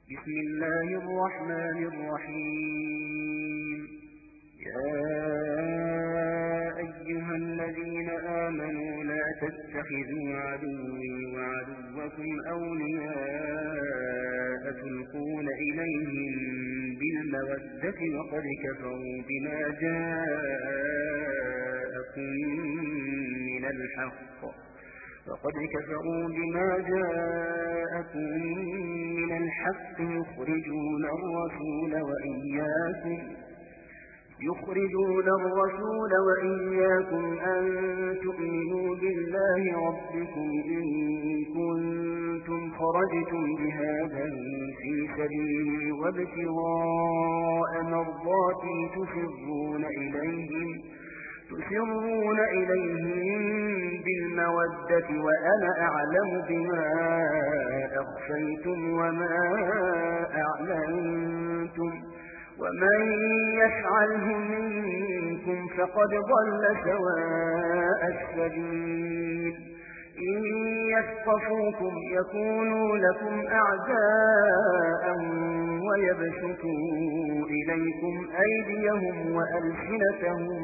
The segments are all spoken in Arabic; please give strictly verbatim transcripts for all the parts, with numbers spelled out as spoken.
بسم الله الرحمن الرحيم. يا أيها الذين آمنوا لا تتخذوا عدوي وعدوكم أولياء تلقون إليهم بالمودة وقد كفروا بما جاءكم من الحق فقد كفروا بما جاءكم من الحق يخرجون الرسول وإياكم يخرجون الرسول وإياكم أن تؤمنوا بالله ربكم إن كنتم خرجتم جهادا في سبيلي وابتغاء مرضاتي تسرون إليهم تسرون إليهم بالمودة وأنا أعلم بما أخفيتم وما أعلنتم ومن يفعله منكم فقد ضل سواء السبيل إن يثقفوكم يكونوا لكم أعداء ويبسطوا إليكم أيديهم وألسنتهم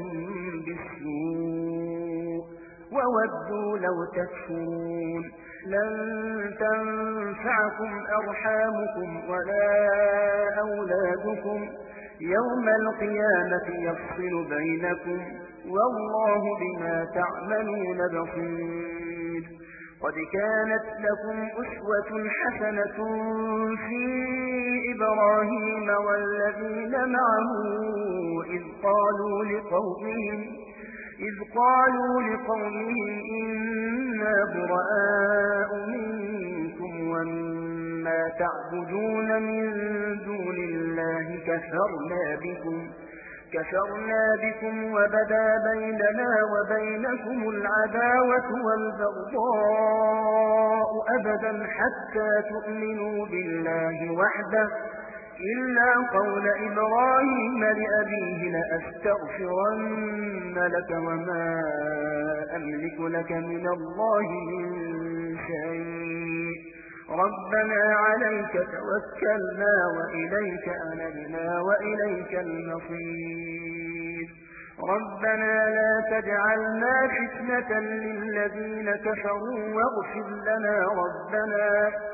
بالسوء وودوا لو تكفرون لن تنفعكم أرحامكم ولا أولادكم يوم القيامة يفصل بينكم والله بما تعملون بصير. قد كانت لكم أسوة حسنة في إبراهيم والذين معه إذ قالوا لقومهم إذ قالوا لقومهم إنا براء منكم ومما تعبدون من دون الله كفرنا بكم كفرنا بكم وبدا بيننا وبينكم العداوة والبغضاء أبدا حتى تؤمنوا بالله وحده إلا قول إبراهيم لأبيه لأستغفرن لك وما أملك لك من الله من شيء ربنا عليك توكلنا وإليك أنبنا وإليك المصير ربنا لا تجعلنا فتنة للذين كفروا واغفر لنا ربنا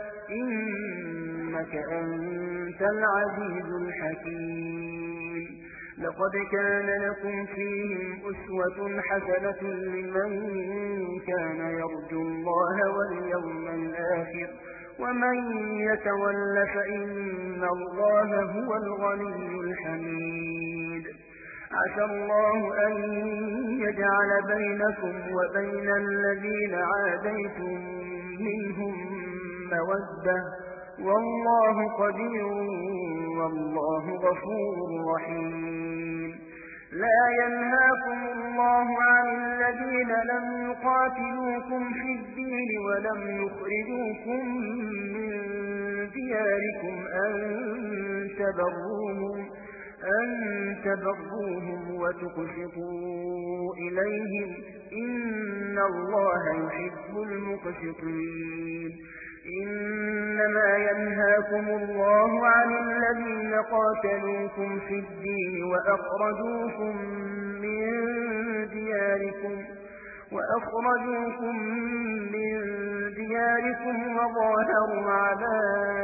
إنك أنت العزيز الحكيم. لقد كان لكم فيهم أسوة حسنة لمن كان يرجو الله واليوم الآخر ومن يتول فإن الله هو الغني الحميد. عسى الله أن يجعل بينكم وبين الذين عاديتم منهم مودة والله قدير والله غفور رحيم. لا ينهاكم الله عن الذين لم يقاتلوكم في الدين ولم يخرجوكم من دياركم أن تبروهم أن تبروهم وتقسطوا إليهم إن الله يحب المقسطين. إنما ينهاكم الله عن الذين قاتلوكم في الدين وأخرجوكم من دياركم وأخرجوكم من دياركم وظاهروا على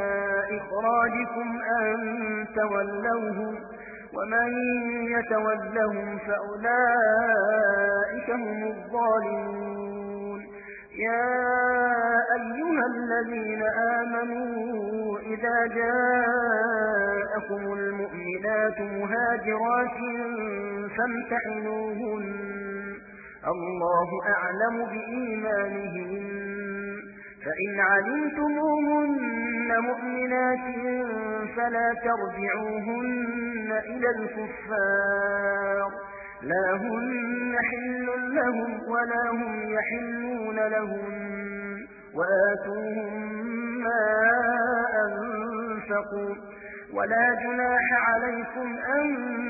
إخراجكم أن تولوهم ومن يتولهم فأولئك هم الظالمون. يا أيها الذين آمنوا إذا جاءكم المؤمنات مهاجرات فامتحنوهن الله أعلم بإيمانهن فإن علمتموهن مؤمنات فلا ترجعوهن إلى الكفار لا هن حل لهم ولا هم يحلون لهم وآتوهم ما أنفقوا ولا جناح عليكم أن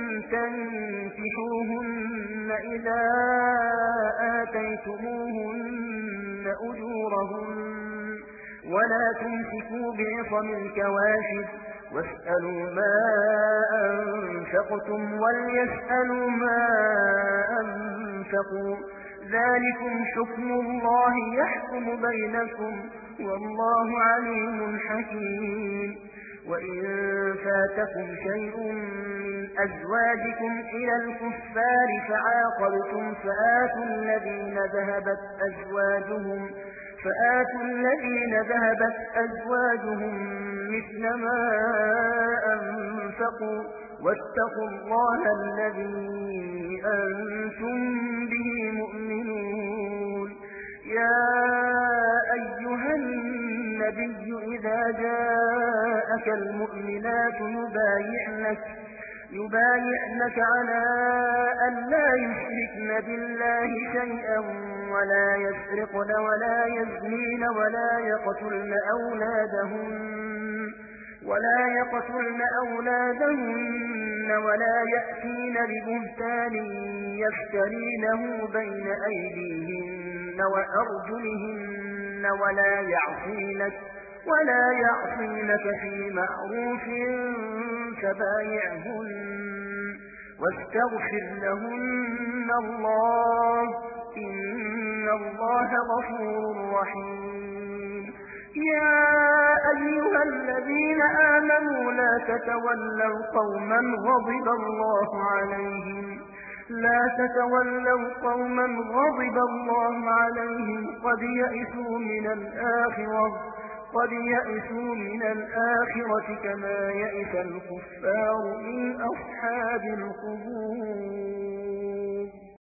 تنكحوهن إذا آتيتموهن أجورهن ولا تمسكوا بعصم الكواشف واسألوا ما أنفقتم وليسألوا ما أنفقوا ذلكم حكم الله يحكم بينكم والله عليم حكيم. وإن فاتكم شيء من أزواجكم إلى الكفار فعاقبتم فآتوا الذين ذهبت أزواجهم فآتوا الذين ذهبت أزواجهم مثل ما أنفقوا واتقوا الله الذي أنتم به مؤمنون. يا أيها النبي إذا جاءك المؤمنات يبايعنك يبايعنك على أن لا يشركن بالله شيئا ولا يسرقن ولا يزنين ولا يقتلن أولادهن ولا يقتلن أولادهن ولا يأتين ببهتان يفترينه بين أيديهن وأرجلهن ولا يعصينك ولا يعصينك في معروف فبايعهن واستغفر لهن الله إن الله غفور رحيم. يا أيها الذين آمنوا لا تتولوا قوما غضب الله عليهم لا تتولوا قوما غضب الله عليهم قد يئسوا من الآخرة قد يئسوا من الآخرة كما يئس الكفار من أصحاب القبور.